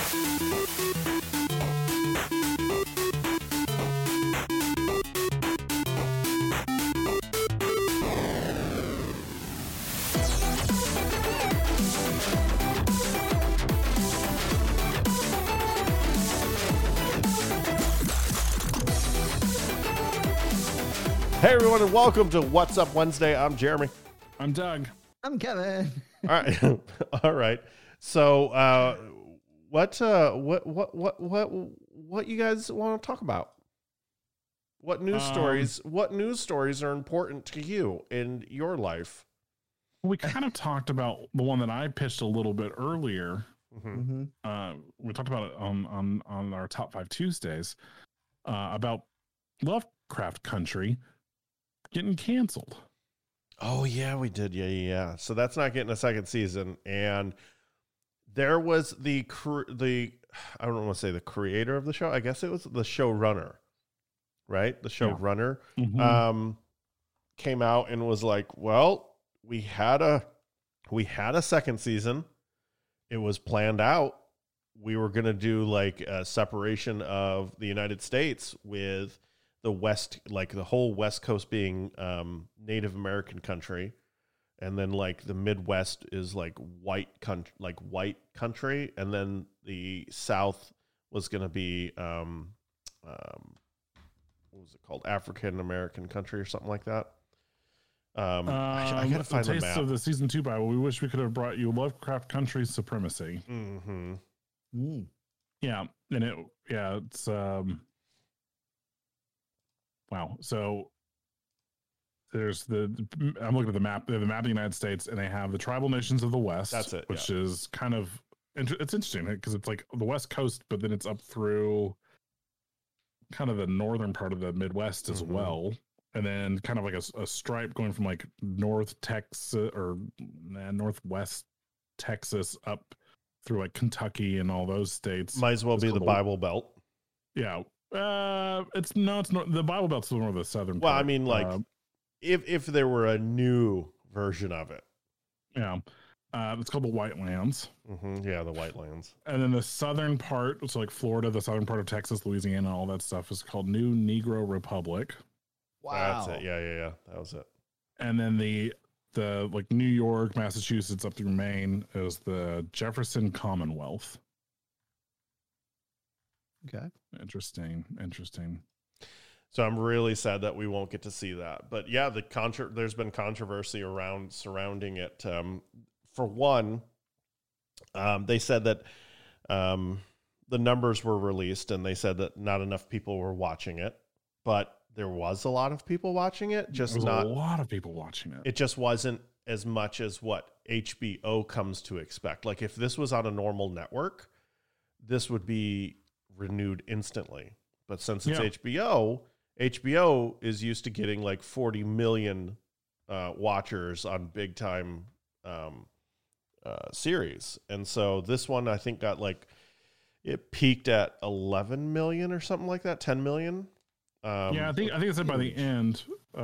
Hey everyone, and welcome to What's Up Wednesday. I'm Jeremy. I'm Doug. I'm Kevin. All right, all right. So, what you guys want to talk about? What news stories? What news stories are important to you in your life? We kind of talked about the one that I pitched a little bit earlier. Mm-hmm. We talked about it on our Top 5 Tuesdays about Lovecraft Country getting canceled. Oh yeah, we did. Yeah. So that's not getting a second season, and there was the I don't want to say the creator of the show. I guess it was the showrunner, right? The showrunner came out and was like, "Well, we had a second season. It was planned out. We were going to do like a separation of the United States with the West, like the whole West Coast being Native American country. And then like the Midwest is like white country. And then the South was going to be, what was it called? African American country or something like that. I gotta find the map. Taste of the season 2 Bible. We wish we could have brought you Lovecraft Country Supremacy. Mm-hmm. Mm. Yeah, and it's wow. So there's I'm looking at the map. They have the map of the United States, and they have the tribal nations of the West. That's it. Which is kind of it's interesting because it's like the West Coast, but then it's up through kind of the northern part of the Midwest as well. And then kind of like a stripe going from like Northwest Texas up through like Kentucky and all those states. Might as well be the Bible Belt. Yeah. It's not the Bible Belt's more of the southern Well, part. I mean, like if there were a new version of it. Yeah. It's called the White Lands. Mm-hmm. Yeah, the White Lands. And then the southern part, so like Florida, the southern part of Texas, Louisiana, all that stuff is called New Negro Republic. Wow. That's it. Yeah. That was it. And then the like New York, Massachusetts, up through Maine is the Jefferson Commonwealth. Okay. Interesting. So I'm really sad that we won't get to see that. But yeah, there's been controversy surrounding it. For one, they said that the numbers were released, and they said that not enough people were watching it, but there was a lot of people watching it. A lot of people watching it. It just wasn't as much as what HBO comes to expect. Like if this was on a normal network, this would be renewed instantly. But since it's HBO is used to getting like 40 million watchers on big time series. And so this one, I think it peaked at 11 million or something like that, 10 million. I think it said by the end.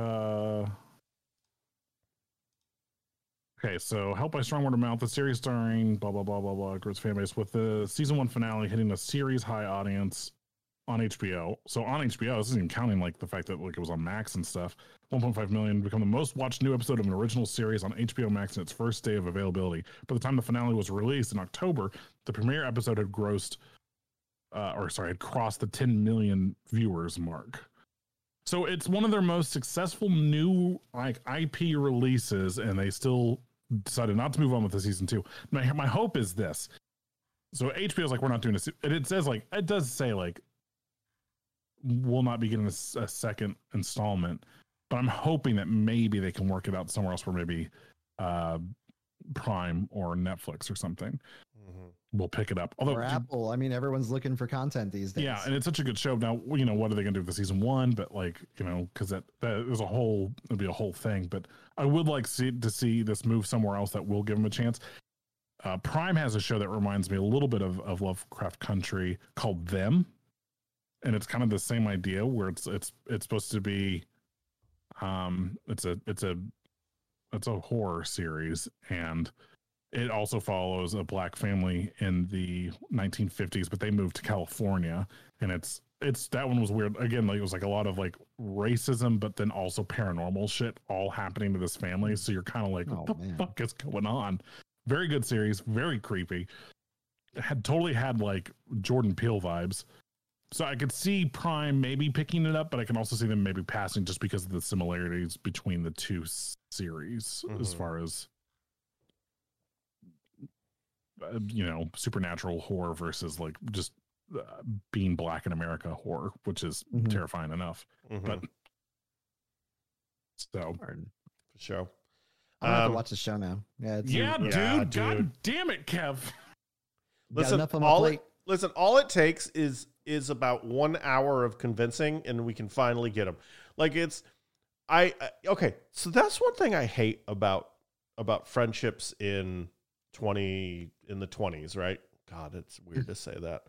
Okay, so helped by strong word of mouth, the series starring blah blah blah blah blah grows fan base with the season 1 finale hitting a series high audience on HBO. So on HBO, this isn't even counting like the fact that like it was on Max and stuff. 1.5 million, become the most watched new episode of an original series on HBO Max in its first day of availability. By the time the finale was released in October, the premiere episode had had crossed the 10 million viewers mark. So it's one of their most successful new like IP releases, and they still decided not to move on with the season 2. My hope is this. So HBO is like, we're not doing this. It says like, it does say like, we'll not be getting a second installment, but I'm hoping that maybe they can work it out somewhere else where maybe Prime or Netflix or something will pick it up. Although or Apple, I mean, everyone's looking for content these days. Yeah, and it's such a good show. Now, what are they going to do with the season 1? But like, because that is it'll be a whole thing. But I would like to see this move somewhere else that will give them a chance. Prime has a show that reminds me a little bit of Lovecraft Country called Them, and it's kind of the same idea where it's supposed to be, it's a horror series, and it also follows a black family in the 1950s, but they moved to California, and it's that one was weird. Again, like it was like a lot of like racism, but then also paranormal shit all happening to this family. So you're kind of like, what the fuck is going on? Very good series, very creepy. Totally had like Jordan Peele vibes. So I could see Prime maybe picking it up, but I can also see them maybe passing just because of the similarities between the two series as far as, supernatural horror versus like just being black in America horror, which is terrifying enough. But so for sure. I'm gonna have to watch the show now. Dude. God damn it, Kev. Listen, all it takes is about 1 hour of convincing, and we can finally get them. Like okay. So that's one thing I hate about friendships in the 20s, right? God, it's weird to say that.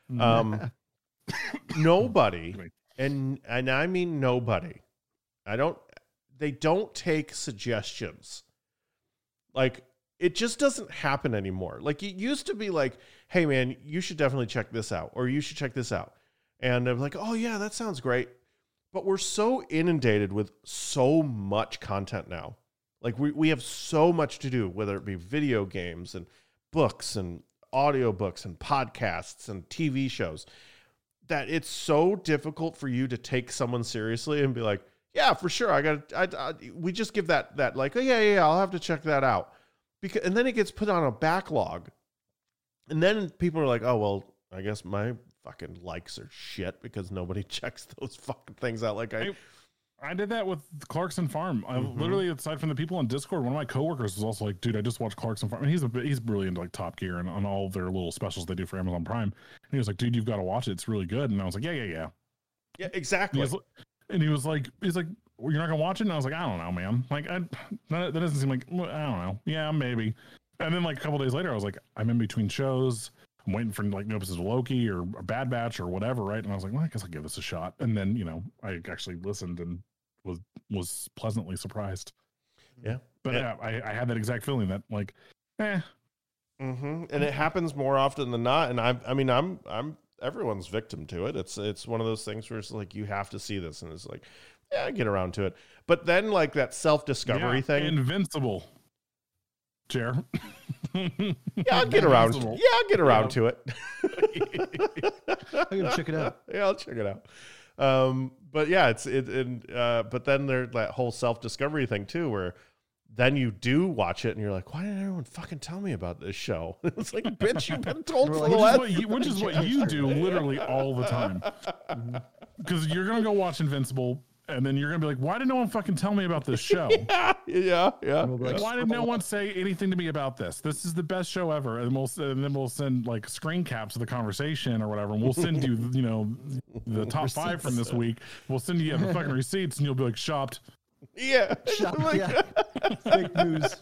Nobody, and I mean nobody. They don't take suggestions. Like, it just doesn't happen anymore. Like, it used to be like, hey man, you should definitely check this out, or you should check this out. And I'm like, oh yeah, that sounds great. But we're so inundated with so much content now. Like we have so much to do, whether it be video games and books and audiobooks and podcasts and TV shows, that it's so difficult for you to take someone seriously and be like, yeah, for sure. We just give that like, oh yeah, I'll have to check that out. And then it gets put on a backlog. And then people are like, oh, well, I guess my fucking likes are shit because nobody checks those fucking things out. Like I did that with Clarkson Farm. I literally, aside from the people on Discord, one of my coworkers was also like, dude, I just watched Clarkson Farm. And he's really into like Top Gear and on all their little specials they do for Amazon Prime. And he was like, dude, you've got to watch it. It's really good. And I was like, yeah. Yeah, exactly. And he was like, well, you're not gonna watch it? And I was like, I don't know, man. Like, that doesn't seem like, I don't know. Yeah, maybe. And then like a couple days later, I was like, I'm in between shows. I'm waiting for like new episodes of Loki or Bad Batch or whatever, right? And I was like, well, I guess I'll give this a shot. And then, I actually listened and was pleasantly surprised. Yeah. But I had that exact feeling that like, And it happens more often than not. And I'm everyone's victim to it. It's one of those things where it's like, you have to see this. And it's like, yeah, I get around to it. But then like that self-discovery thing. Invincible. Chair. Yeah, I'll get around to it. I'm gonna check it out. Yeah, I'll check it out. But yeah, but then there's that whole self-discovery thing too, where then you do watch it and you're like, why didn't everyone fucking tell me about this show? It's like, bitch, you've been told for the last. Which is what you do literally all the time. Because you're gonna go watch Invincible. And then you're going to be like, why did no one fucking tell me about this show? Yeah. Why did no one say anything to me about this? This is the best show ever. And then we'll send like screen caps of the conversation or whatever. And we'll send you, the top 5 from this week. We'll send you the fucking receipts and you'll be like, shopped. Yeah. Fake news.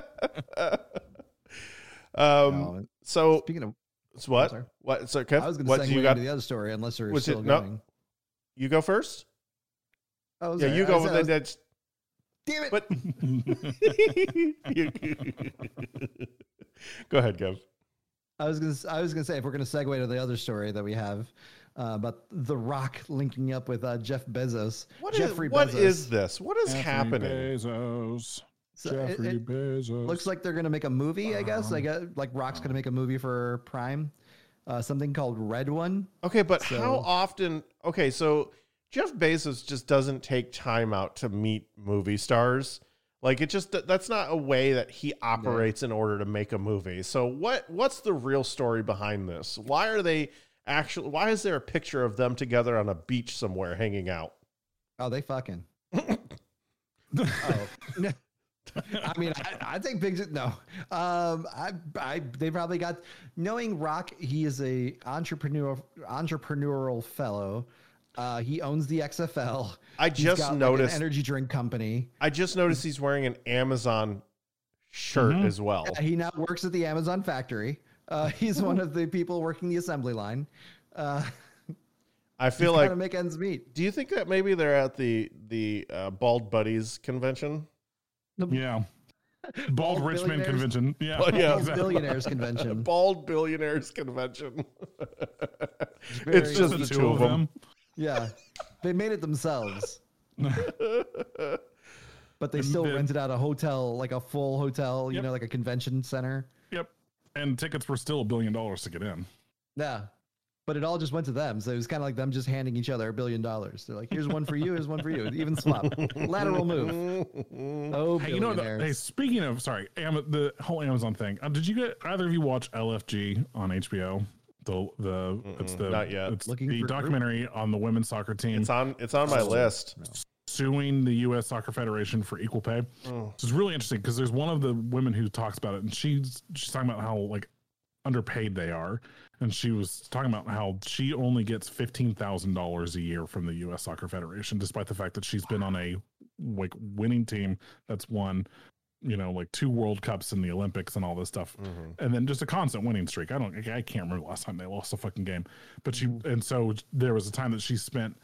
So speaking of what? What? So Kev, I was going to segue into the other story unless you're still going. No, you go first. You go with that. Damn it! But go ahead, Kev. I was gonna say, if we're gonna segue to the other story that we have about The Rock linking up with Jeff Bezos. What is this? What is happening? Bezos. Jeffrey Bezos. Looks like they're gonna make a movie. I guess. Like Rock's gonna make a movie for Prime. Something called Red One. Okay, but how often? Okay, so Jeff Bezos just doesn't take time out to meet movie stars. Like that's not a way that he operates in order to make a movie. So what's the real story behind this? Why is there a picture of them together on a beach somewhere hanging out? Oh, they fucking. I mean, I think big no. They probably got, knowing Rock, he is a entrepreneurial fellow. He owns the XFL. I just noticed an energy drink company. I just noticed he's wearing an Amazon shirt as well. Yeah, he now works at the Amazon factory. He's one of the people working the assembly line. I feel like to make ends meet. Do you think that maybe they're at the Bald Buddies convention? Yeah. Bald Rich Man billionaires- Convention. Yeah, Well, yeah. Bald Billionaires Convention. Bald Billionaires Convention. Very- It's just the two of them. Yeah, they made it themselves. But they still rented out a hotel, like a full hotel, you Yep. know, like a convention center. Yep. And tickets were still $1 billion to get in. Yeah. But it all just went to them. So it was kind of like them just handing each other $1 billion. They're like, here's one for you, here's one for you. Even swap. Lateral move. Oh, Hey, you know, billionaires. hey, speaking of, sorry, the whole Amazon thing. Did you get either of you watch LFG on HBO? It's the not yet. It's Looking the for documentary on the women's soccer team It's on my list. suing the U.S. Soccer Federation for equal pay. It's really interesting because there's one of the women who talks about it, and she's talking about how like underpaid they are, and she was talking about how she only gets $15,000 a year from the U.S. Soccer Federation, despite the fact that she's been on a like winning team that's won, you know, like 2 World Cups in the Olympics and all this stuff, and then just a constant winning streak. I can't remember the last time they lost a fucking game, but and so there was a time that she spent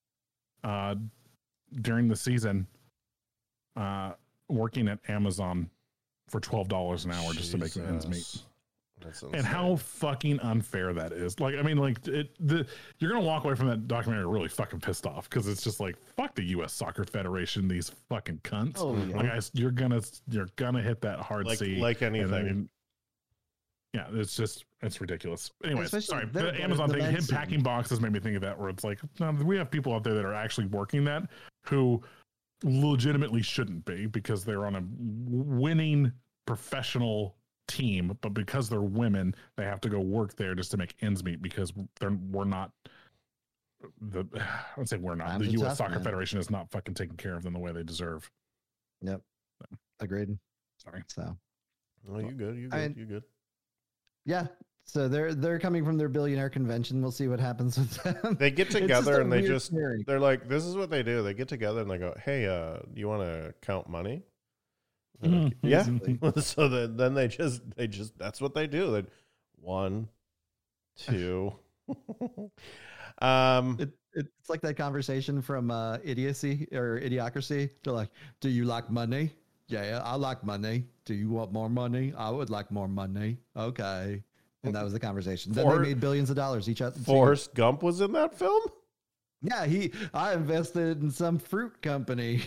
during the season working at Amazon for $12 an hour just to make ends meet. That's And how fucking unfair that is. Like, I mean, like you're gonna walk away from that documentary really fucking pissed off because it's just like, fuck the U.S. Soccer Federation, these fucking cunts. Oh, yeah. Like, you're gonna hit that hard C like anything. and then- yeah, it's ridiculous. Anyways, Especially sorry, the- the Amazon the thing, him men's packing boxes made me think of that. Where it's like, no, we have people out there that are actually working that who legitimately shouldn't be because they're on a winning professional team, but because they're women, they have to go work there just to make ends meet because we're not. I'd say we're not. Times The are U.S. tough, Soccer man. Federation is not fucking taking care of them the way they deserve. Yep. Agreed. Sorry. So, Oh, you good? You good? I mean- You good? yeah. So they're coming from their billionaire convention. We'll see what happens with them. They get It's just together a and they weird just theory. they're like, this is what they do. They get together and they go, hey, you want to count money? They're like, yeah. Basically. So then they just that's what they do. They 1, 2. It's like that conversation from Idiocy or Idiocracy. They're like, do you like money? Yeah, I like money. Do you want more money? I would like more money. Okay. And that was the conversation. Then they made billions of dollars each other. Forrest Gump was in that film. Yeah, I invested in some fruit company.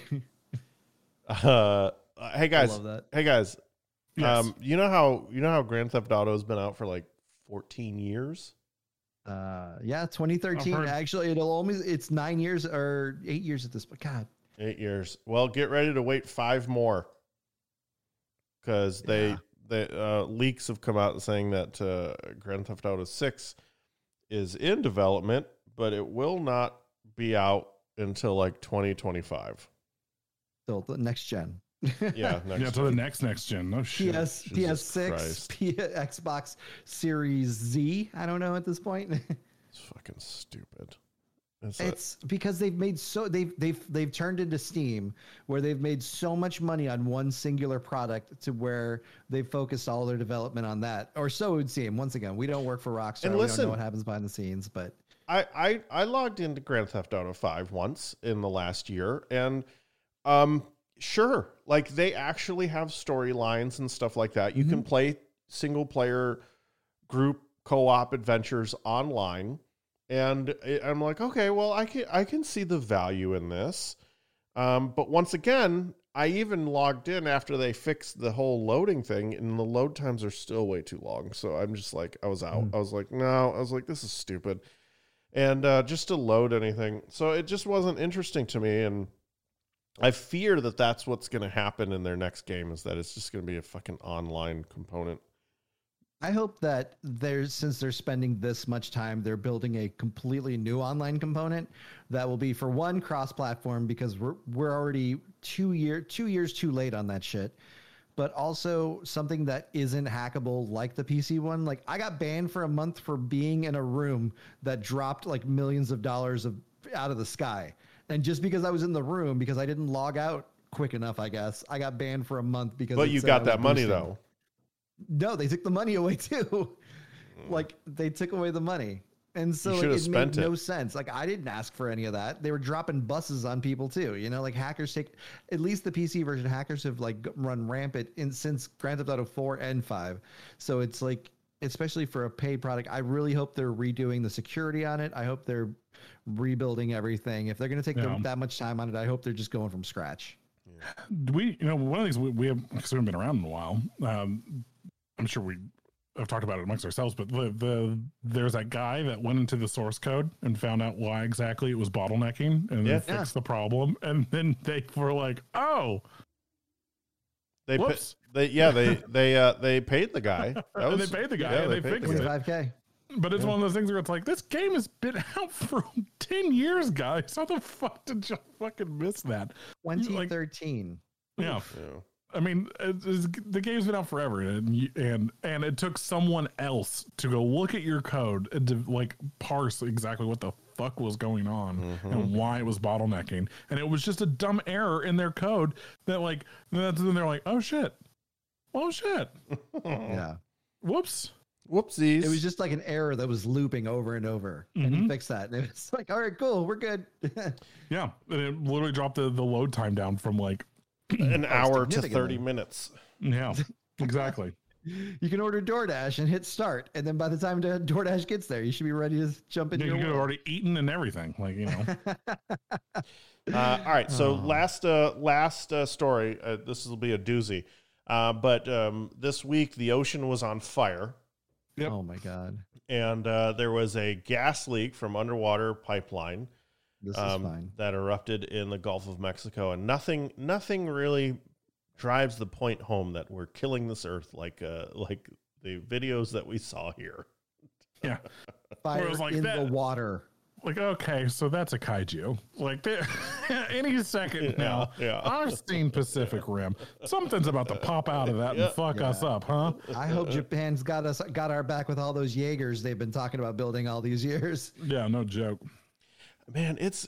Hey guys, love that. hey guys. Yes. You know how Grand Theft Auto has been out for like 14 years. Yeah, 2013. I've heard- Actually, it's 9 years or 8 years at this point. God, 8 years. Well, get ready to wait 5 more because the leaks have come out saying that Grand Theft Auto 6 is in development, but it will not be out until like 2025. so the next gen. Yeah, Yeah, to the next gen. No shit. PS, Jesus PS6, Christ. Xbox Series Z. I don't know at this point. It's fucking stupid. It's because they've turned into Steam, where they've made so much money on one singular product to where they've focused all their development on that. Or so it would seem. Once again, we don't work for Rockstar. And We don't listen- know what happens behind the scenes, but I logged into Grand Theft Auto 5 once in the last year, and sure, like they actually have storylines and stuff like that. You can play single player group co-op adventures online, and I'm like, okay, well, I can see the value in this. But once again, I even logged in after they fixed the whole loading thing, and the load times are still way too long. So I'm just like, I was out. I was like, no, I was like, this is stupid. And just to load anything. So it just wasn't interesting to me. And I fear that that's what's going to happen in their next game, is that it's just going to be a fucking online component. I hope that since they're spending this much time, they're building a completely new online component that will be, for one, cross-platform, because we're already 2 years too late on that shit. But also something that isn't hackable like the PC one. Like, I got banned for a month for being in a room that dropped like millions of dollars out of the sky. And just because I was in the room, because I didn't log out quick enough, I guess, I got banned for a month because. But it you said got I that was money, boosting. though. No, they took the money away too. Like, they took away the money. And so You like, should have it spent made it. no sense. Like I didn't ask for any of that. They were dropping buses on people too. You know, like hackers take at least the PC version. Hackers have like run rampant since Grand Theft Auto 4 and 5. So it's like, especially for a paid product, I really hope they're redoing the security on it. I hope they're rebuilding everything. If they're going to take that much time on it, I hope they're just going from scratch. We, you know, one of the things we have, because we haven't been around in a while. I'm sure we have talked about it amongst ourselves, but there's that guy that went into the source code and found out why exactly it was bottlenecking and then fixed the problem. And then they were like, oh, They whoops. they paid the guy. And they paid the guy and they fixed it. $25K. But it's one of those things where it's like, this game has been out for 10 years, guys. How the fuck did you fucking miss that? 2013. Yeah. I mean, the game's been out forever, and it took someone else to go look at your code and to like parse exactly what the fuck was going on and why it was bottlenecking. And it was just a dumb error in their code that like, then they're like, oh shit. Yeah. Whoopsies. It was just like an error that was looping over and over, and he fixed that. And it was like, all right, cool, we're good. Yeah, and it literally dropped the load time down from like an hour to 30 minutes. Yeah, exactly. You can order DoorDash and hit start, and then by the time DoorDash gets there, you should be ready to jump into You your could have world. already eaten and everything, like, you know. All right, so last story. This will be a doozy, but this week the ocean was on fire. Yep. Oh my god! And there was a gas leak from underwater pipeline This is fine. that erupted in the Gulf of Mexico, and nothing really drives the point home that we're killing this earth like the videos that we saw here. Yeah. Fire like in that. the water. Like, okay, so that's a kaiju. Like, any second now, yeah. I've seen Pacific Rim. Something's about to pop out of that and fuck us up, huh? I hope Japan's got our back with all those Jaegers they've been talking about building all these years. Yeah, no joke. Man, it's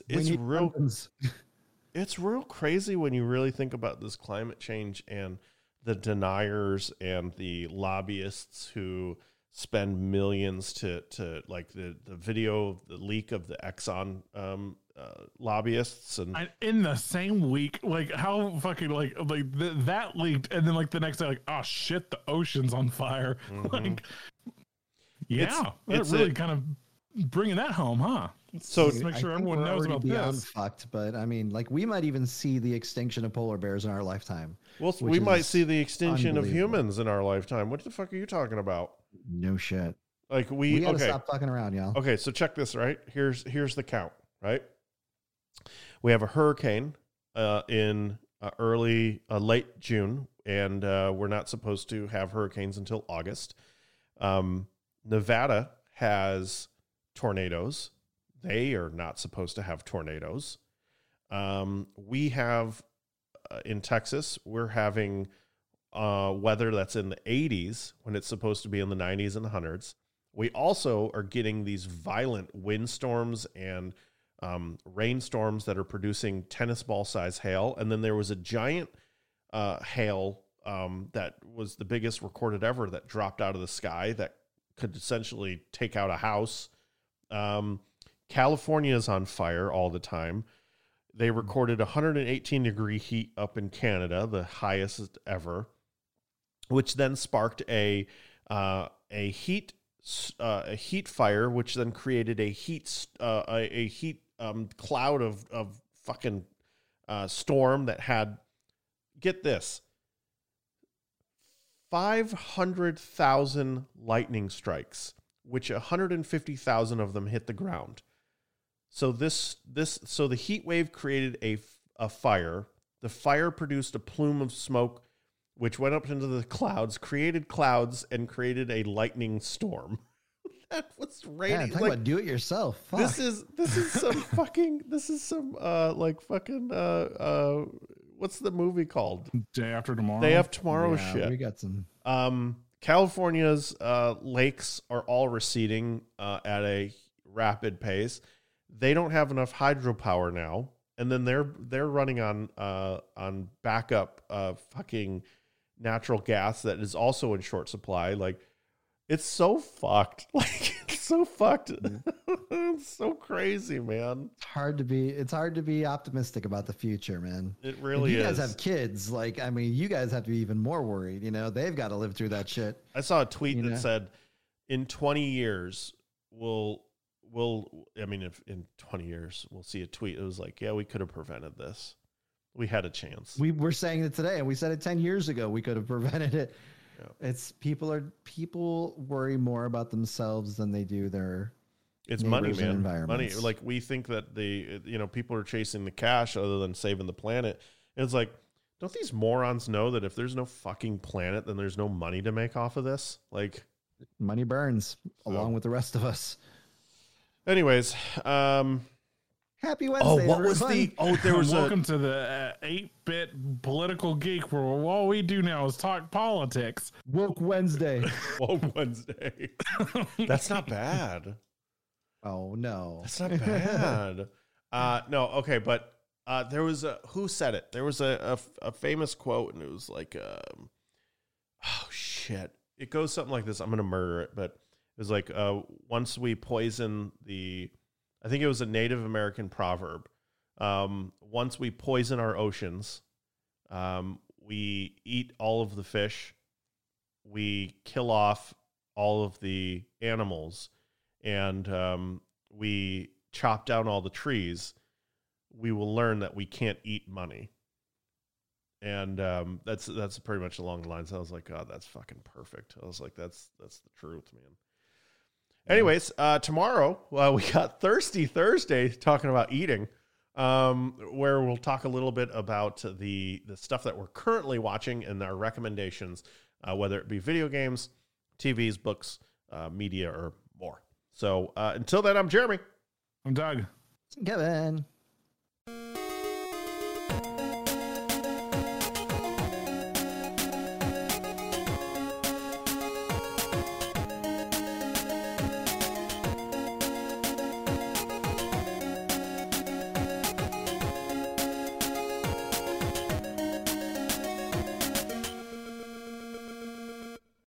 real crazy when you really think about this climate change and the deniers and the lobbyists who spend millions to like the video of the leak of the Exxon lobbyists and in the same week, like how fucking like that leaked, and then like the next day, like, oh shit, the ocean's on fire. Like, yeah, it's really kind of bringing that home, huh? So let's make sure everyone knows about beyond this. fucked, but I mean, like, we might even see the extinction of polar bears in our lifetime. Well, we might see the extinction of humans in our lifetime. What the fuck are you talking about? No shit. Like We gotta stop fucking around, y'all. Okay, so check this, right? Here's the count, right? We have a hurricane in late June, and we're not supposed to have hurricanes until August. Nevada has tornadoes. They are not supposed to have tornadoes. We have in Texas, we're having weather that's in the 80s when it's supposed to be in the 90s and the 100s. We also are getting these violent windstorms and rainstorms that are producing tennis ball size hail. And then there was a giant hail that was the biggest recorded ever that dropped out of the sky that could essentially take out a house. California is on fire all the time. They recorded 118 degree heat up in Canada, the highest ever, which then sparked a heat fire, which then created a heat cloud of fucking storm that had, get this, 500,000 lightning strikes, which 150,000 of them hit the ground. So so the heat wave created a fire. The fire produced a plume of smoke, which went up into the clouds, created clouds, and created a lightning storm. That was raining. Yeah, talk about do it yourself. Fuck. This is some fucking what's the movie called? Day After Tomorrow. Day After Tomorrow Yeah, shit. we got some. California's lakes are all receding at a rapid pace. They don't have enough hydropower now, and then they're running on backup fucking natural gas that is also in short supply. Like, it's so fucked. Like, it's so fucked. It's so crazy, man. It's hard to be optimistic about the future, man. It really you is. guys have kids. Like, I mean, you guys have to be even more worried. You know, they've got to live through that shit. I saw a tweet that said, in 20 years, if in 20 years we'll see a tweet. It was like, yeah, we could have prevented this. We had a chance. We were saying it today, and we said it 10 years ago. We could have prevented it. Yeah. It's people worry more about themselves than they do their. It's money, man. Money. Environments. Like, we think that people are chasing the cash other than saving the planet. It's like, don't these morons know that if there's no fucking planet, then there's no money to make off of this? Like, money burns along with the rest of us. Anyways, happy Wednesday. What was everyone. there was welcome to the 8-bit political geek where all we do now is talk politics. Woke Wednesday. Woke Wednesday. That's not bad. Oh no, that's not bad. No, okay, but there was who said it? There was a famous quote, and it was like, oh shit, it goes something like this. I'm gonna murder it, but it was like, once we poison I think it was a Native American proverb. Once we poison our oceans, we eat all of the fish, we kill off all of the animals, and we chop down all the trees, we will learn that we can't eat money. And that's pretty much along the lines. I was like, God, that's fucking perfect. I was like, that's the truth, man. Anyways, tomorrow we got Thirsty Thursday, talking about eating, where we'll talk a little bit about the stuff that we're currently watching and our recommendations, whether it be video games, TVs, books, media, or more. So until then, I'm Jeremy. I'm Doug. Kevin.